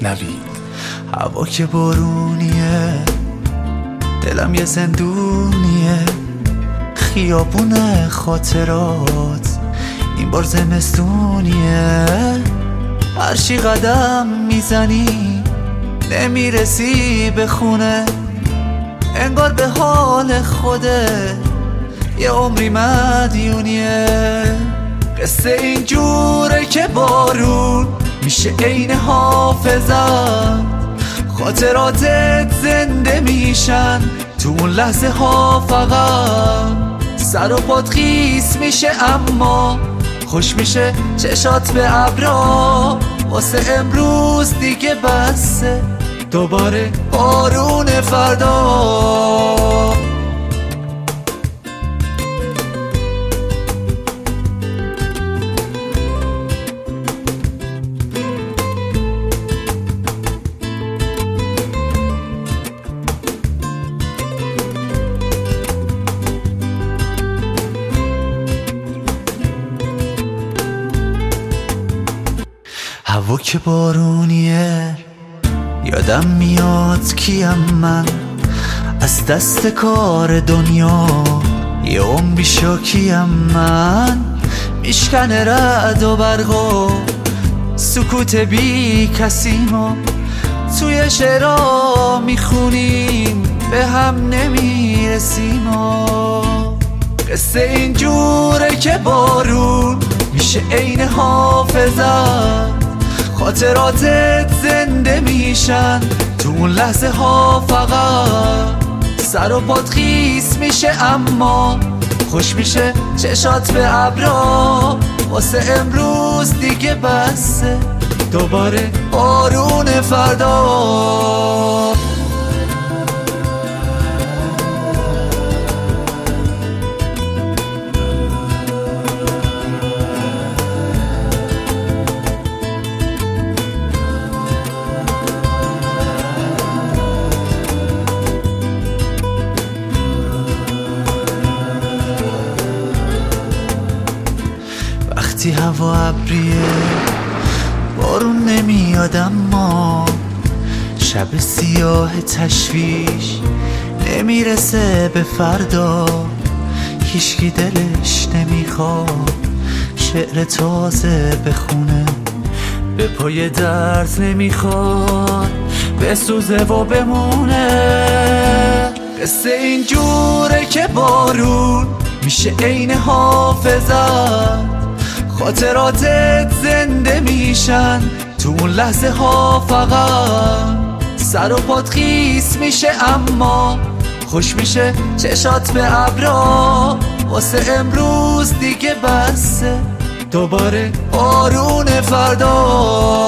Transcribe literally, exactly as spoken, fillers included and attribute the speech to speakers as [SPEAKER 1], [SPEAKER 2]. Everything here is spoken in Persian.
[SPEAKER 1] نوید. هوا که بارونیه، دلم یه زندونیه، خیابون خاطرات این بار زمستونیه. هرچی قدم میزنی نمیرسی به خونه، انگار به حال خوده یه عمری مدیونیه. قصه اینجوره که بارون میشه عین حافظت، خاطراتت زنده میشن تو اون لحظه ها. فقط سر و پات خیس میشه اما خوش میشه چشات به ابرا. واسه امروز دیگه بسه، دوباره بارون فردا. هوا که بارونیه، یادم میاد کیم من از دست کار دنیا، یه عمری شاکیم من. میشکنه رعد و برق و سکوت بی کسیمو توی شعرها میخونیم، به هم نمیرسیم. قصه اینجوره که بارون میشه عین حافظت، خاطراتت زنده میشن تو اون لحظه ها. فقط سر و پات خیس میشه اما خوش میشه چشات به ابرا. واسه امروز دیگه بسه، دوباره بارون فردا. وقتی هوا ابریه بارون نمیاد، اما شب سیاه تشویش نمیرسه به فردا. هیچکی دلش نمیخواد شعر تازه بخونه، به پای درد نمیخواد بسوزه و بمونه. قصه اینجوره که بارون میشه عین حافظت، خاطراتت زنده میشن تو اون لحظه ها. فقط سر و پات خیس میشه اما خوش میشه چشات به ابرا. واسه امروز دیگه بسه، دوباره بارون فردا.